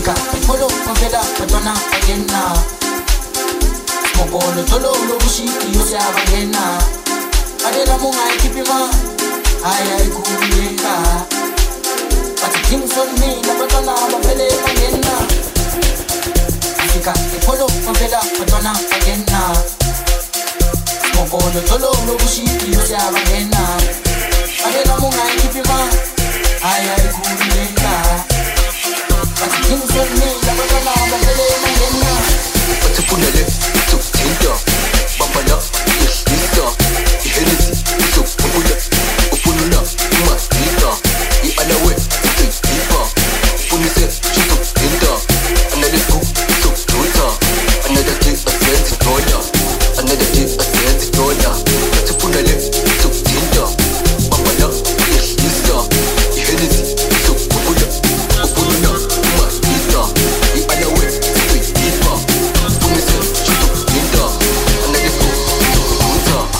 Africa, follow Mavela, Patona, Agena. Smokolo, Tolo, Lobushiki, Yosavagena. Adela Munga, Kipima, I Kuyenka. But the kings on me, the Patona, Mavele, Agena. Africa, follow Mavela, Patona, Agena. Smokolo, Tolo, Lobushiki, Yosavagena. Adela Munga, Kipima, I Kuyenka. Watafunele, tuktinda Bambala, islista Ihenesi, tukpula Upununa, umadita Ialawe, tuktipa Upunise, tuktinda Analeku, tuktuta Anadati, asenzi tola Anadati, asenzi tola Watafunele, tuktinda Bambala, islista Ihenesi, tukpula Upununa, umadita Ialawe, tuktipa Upunise, tuktinda Anadati, tuktuta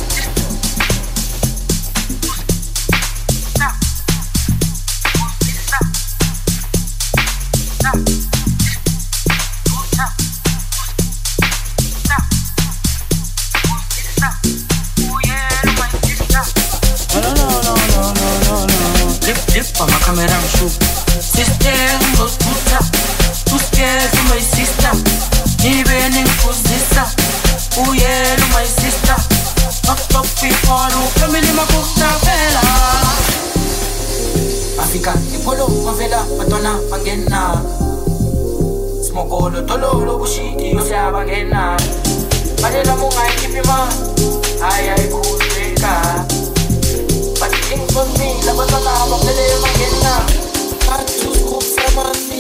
Dip on my camera and shoot. Sister, goes puta. Too scared for my sister. Even in sister. Oh yeah, my sister. Fuck people who family my puta fella. Africa, follow Mavela, Patona, Agena. Smokolo, Tolo, Lobushiki, Yosavagena. Adela Munga, Kipima, I Kuyenka. But the kings on me, the Patona, Mavele, Agena. I choose groups,